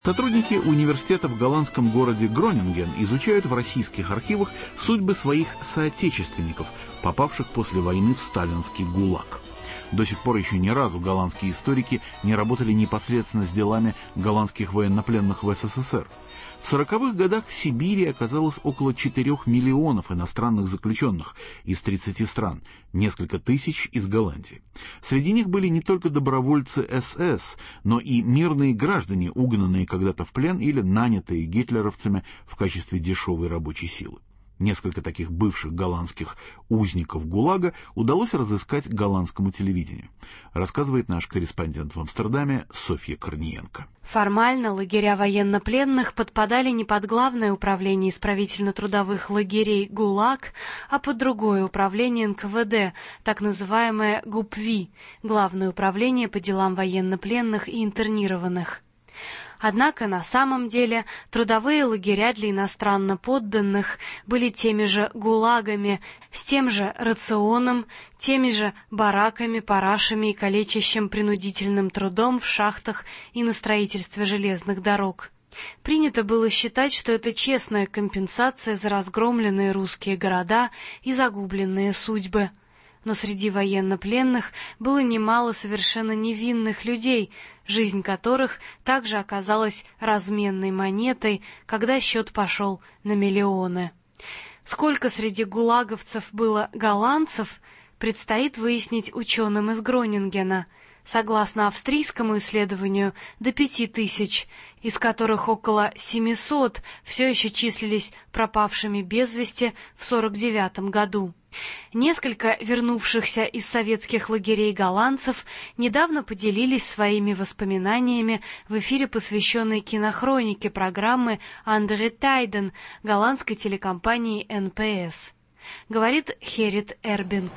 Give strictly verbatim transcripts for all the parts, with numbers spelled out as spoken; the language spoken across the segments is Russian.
Сотрудники университета в голландском городе Гронинген изучают в российских архивах судьбы своих соотечественников, попавших после войны в сталинский ГУЛАГ. До сих пор еще ни разу голландские историки не работали непосредственно с делами голландских военнопленных в СССР. В сороковых годах в Сибири оказалось около четырех миллионов иностранных заключенных из тридцати стран, несколько тысяч из Голландии. Среди них были не только добровольцы СС, но и мирные граждане, угнанные когда-то в плен или нанятые гитлеровцами в качестве дешевой рабочей силы. Несколько таких бывших голландских узников ГУЛАГа удалось разыскать голландскому телевидению, рассказывает наш корреспондент в Амстердаме Софья Корниенко. Формально лагеря военнопленных подпадали не под Главное управление исправительно-трудовых лагерей ГУЛАГ, а под другое управление эн ка вэ дэ, так называемое ГУПВИ, Главное управление по делам военнопленных и интернированных. Однако на самом деле трудовые лагеря для иностранно подданных были теми же гулагами, с тем же рационом, теми же бараками, парашами и калечащим принудительным трудом в шахтах и на строительстве железных дорог. Принято было считать, что это честная компенсация за разгромленные русские города и загубленные судьбы. Но среди военнопленных было немало совершенно невинных людей, жизнь которых также оказалась разменной монетой, когда счет пошел на миллионы. Сколько среди гулаговцев было голландцев, предстоит выяснить ученым из Гронингена. Согласно австрийскому исследованию, до пяти тысяч, из которых около семисот все еще числились пропавшими без вести в сорок девятом году. Несколько вернувшихся из советских лагерей голландцев недавно поделились своими воспоминаниями в эфире, посвященной кинохронике программы Андре Тайден голландской телекомпании эн пэ эс. Говорит Херит Эрбинг.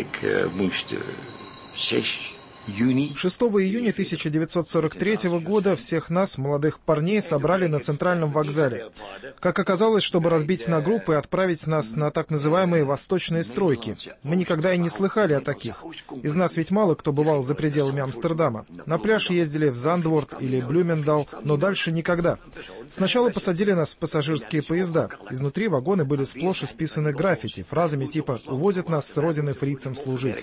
шестого июня тысяча девятьсот сорок третьего года всех нас, молодых парней, собрали на центральном вокзале. Как оказалось, чтобы разбить на группы и отправить нас на так называемые восточные стройки. Мы никогда и не слыхали о таких. Из нас ведь мало кто бывал за пределами Амстердама. На пляж ездили в Зандворт или Блюмендал, но дальше никогда. Сначала посадили нас в пассажирские поезда. Изнутри вагоны были сплошь исписаны граффити, фразами типа «Увозят нас с родины фрицам служить».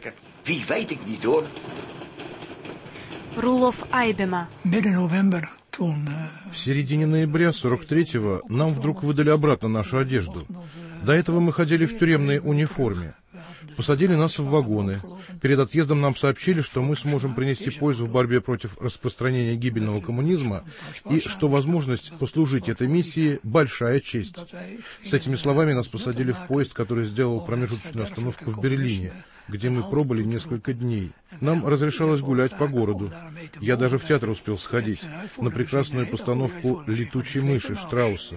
Рулов Айбема. В середине ноября сорок третьего нам вдруг выдали обратно нашу одежду. До этого мы ходили в тюремной униформе. Посадили нас в вагоны. Перед отъездом нам сообщили, что мы сможем принести пользу в борьбе против распространения гибельного коммунизма и что возможность послужить этой миссии – большая честь. С этими словами нас посадили в поезд, который сделал промежуточную остановку в Берлине, где мы пробыли несколько дней. Нам разрешалось гулять по городу. Я даже в театр успел сходить, на прекрасную постановку «Летучей мыши» Штрауса.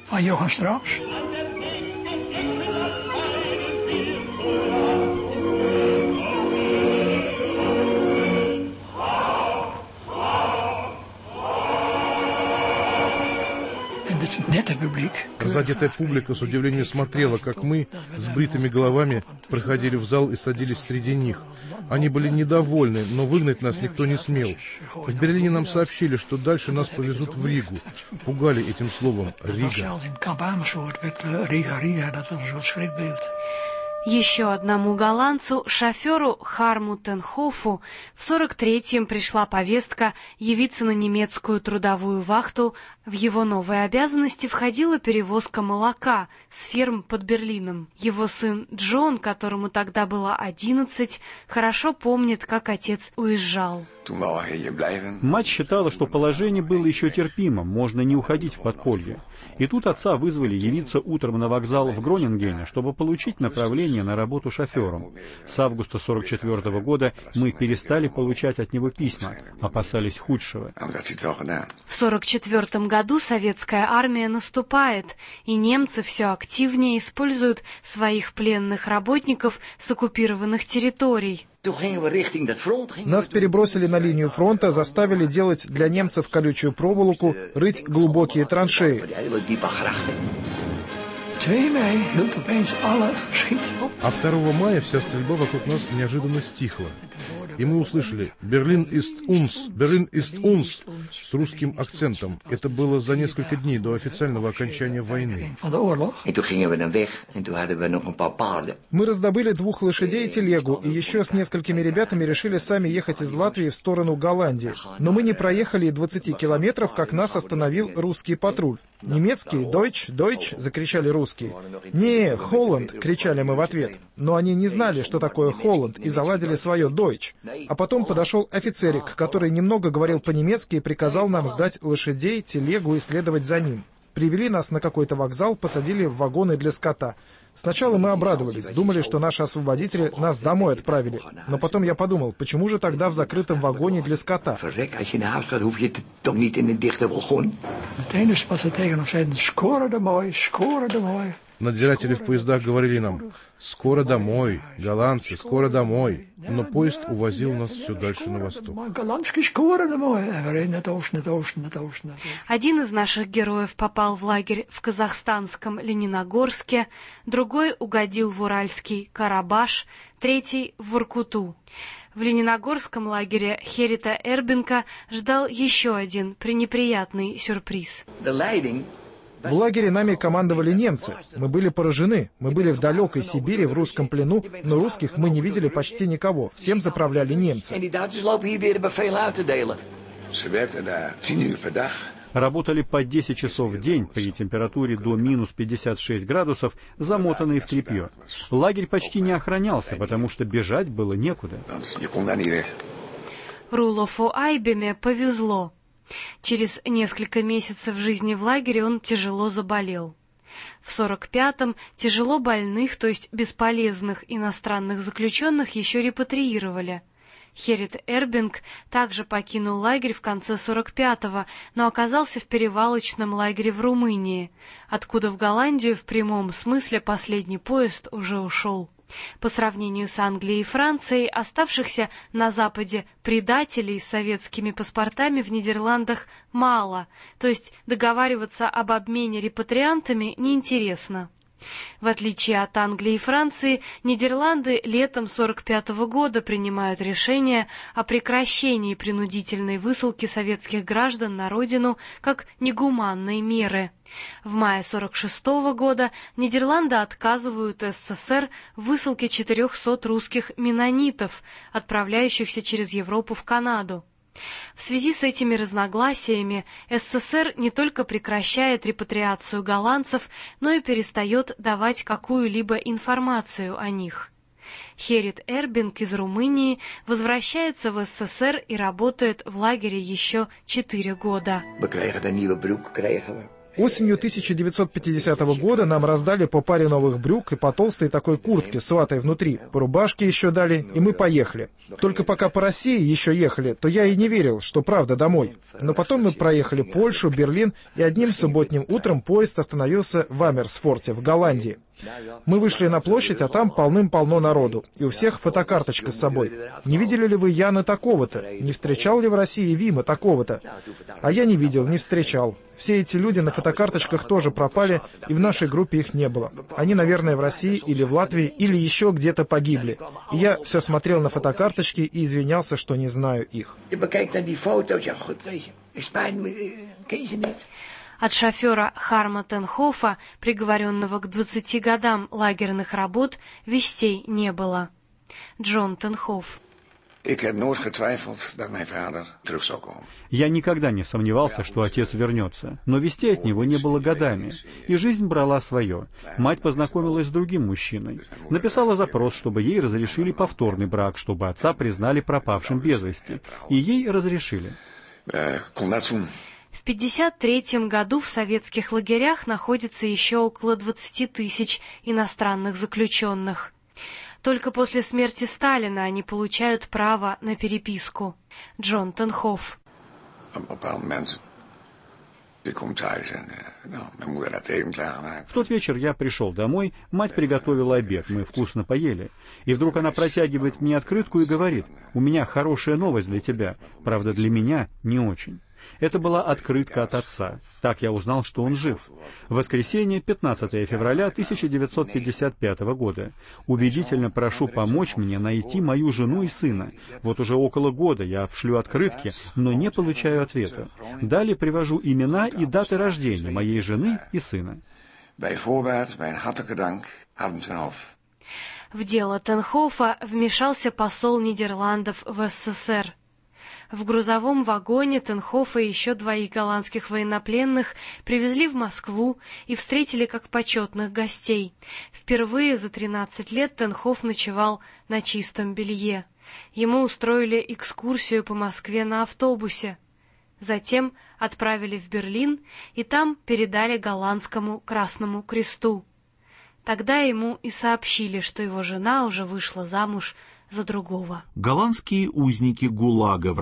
Разодетая публика с удивлением смотрела, как мы с бритыми головами проходили в зал и садились среди них. Они были недовольны, но выгнать нас никто не смел. В Берлине нам сообщили, что дальше нас повезут в Ригу. Пугали этим словом «Рига». Еще одному голландцу, шоферу Харму Тенхофу, в сорок третьем пришла повестка явиться на немецкую трудовую вахту. В его новые обязанности входила перевозка молока с ферм под Берлином. Его сын Джон, которому тогда было одиннадцать, хорошо помнит, как отец уезжал. Мать считала, что положение было еще терпимо, можно не уходить в подполье. И тут отца вызвали явиться утром на вокзал в Гронингене, чтобы получить направление на работу шофером. С августа сорок четвёртого года мы перестали получать от него письма, опасались худшего. В сорок четвёртом году советская армия наступает, и немцы все активнее используют своих пленных работников с оккупированных территорий. Нас перебросили на линию фронта, заставили делать для немцев колючую проволоку, рыть глубокие траншеи. А второго мая вся стрельба вокруг нас неожиданно стихла. И мы услышали «Берлин ist uns», «Берлин ist uns» с русским акцентом. Это было за несколько дней до официального окончания войны. Мы раздобыли двух лошадей и телегу, и еще с несколькими ребятами решили сами ехать из Латвии в сторону Голландии. Но мы не проехали и двадцати километров, как нас остановил русский патруль. Немецкий «Deutsch, Deutsch» закричали русские. «Не, Холланд!» кричали мы в ответ. Но они не знали, что такое Холланд, и заладили свое «Deutsch». А потом подошел офицерик, который немного говорил по-немецки и приказал нам сдать лошадей, телегу и следовать за ним. Привели нас на какой-то вокзал, посадили в вагоны для скота. Сначала мы обрадовались, думали, что наши освободители нас домой отправили. Но потом я подумал, почему же тогда в закрытом вагоне для скота? Надзиратели в поездах говорили нам «Скоро домой, голландцы, скоро домой». Но поезд увозил нас все дальше на восток. Один из наших героев попал в лагерь в казахстанском Лениногорске, другой угодил в уральский Карабаш, третий — в Воркуту. В Лениногорском лагере Херита Эрбенка ждал еще один пренеприятный сюрприз. В лагере нами командовали немцы. Мы были поражены. Мы были в далекой Сибири, в русском плену, но русских мы не видели почти никого. Всем заправляли немцы. Работали по десять часов в день при температуре до минус пятьдесят шесть градусов, замотанные в тряпье. Лагерь почти не охранялся, потому что бежать было некуда. Рулофу Айбеме повезло. Через несколько месяцев жизни в лагере он тяжело заболел. В сорок пятом тяжело больных, то есть бесполезных иностранных заключенных, еще репатриировали. Херит Эрбенк также покинул лагерь в конце сорок пятого, но оказался в перевалочном лагере в Румынии, откуда в Голландию в прямом смысле последний поезд уже ушел. По сравнению с Англией и Францией, оставшихся на Западе предателей с советскими паспортами в Нидерландах мало, то есть договариваться об обмене репатриантами неинтересно. В отличие от Англии и Франции, Нидерланды летом сорок пятого года принимают решение о прекращении принудительной высылки советских граждан на родину как негуманной меры. В мае сорок шестого года Нидерланды отказывают СССР в высылке четырехсот русских меннонитов, отправляющихся через Европу в Канаду. В связи с этими разногласиями СССР не только прекращает репатриацию голландцев, но и перестает давать какую-либо информацию о них. Херит Эрбенк из Румынии возвращается в СССР и работает в лагере еще четыре года. Осенью тысяча девятьсот пятидесятого года нам раздали по паре новых брюк и по толстой такой куртке с ватой внутри. По рубашке еще дали, и мы поехали. Только пока по России еще ехали, то я и не верил, что правда домой. Но потом мы проехали Польшу, Берлин, и одним субботним утром поезд остановился в Амерсфорте, в Голландии. Мы вышли на площадь, а там полным-полно народу, и у всех фотокарточка с собой. Не видели ли вы Яна такого-то? Не встречал ли в России Вима такого-то? А я не видел, не встречал. Все эти люди на фотокарточках тоже пропали, и в нашей группе их не было. Они, наверное, в России или в Латвии, или еще где-то погибли. И я все смотрел на фотокарточки и извинялся, что не знаю их. От шофера Харма Тенхофа, приговоренного к двадцати годам лагерных работ, вестей не было. Джон Тенхоф. Я никогда не сомневался, что отец вернется, но вестей от него не было годами, и жизнь брала свое. Мать познакомилась с другим мужчиной, написала запрос, чтобы ей разрешили повторный брак, чтобы отца признали пропавшим без вести, и ей разрешили. В пятьдесят третьем году в советских лагерях находится еще около двадцати тысяч иностранных заключенных. Только после смерти Сталина они получают право на переписку. Джон Тенхоф. В тот вечер я пришел домой, мать приготовила обед, мы вкусно поели. И вдруг она протягивает мне открытку и говорит: «У меня хорошая новость для тебя, правда, для меня не очень». Это была открытка от отца. Так я узнал, что он жив. Воскресенье, пятнадцатое февраля тысяча девятьсот пятьдесят пятого года. Убедительно прошу помочь мне найти мою жену и сына. Вот уже около года я шлю открытки, но не получаю ответа. Далее привожу имена и даты рождения моей жены и сына. В дело Тенхофа вмешался посол Нидерландов в СССР. В грузовом вагоне Тенхофа и еще двоих голландских военнопленных привезли в Москву и встретили как почетных гостей. Впервые за тринадцать лет Тенхоф ночевал на чистом белье. Ему устроили экскурсию по Москве на автобусе. Затем отправили в Берлин и там передали голландскому Красному Кресту. Тогда ему и сообщили, что его жена уже вышла замуж за другого. Голландские узники ГУЛАГа в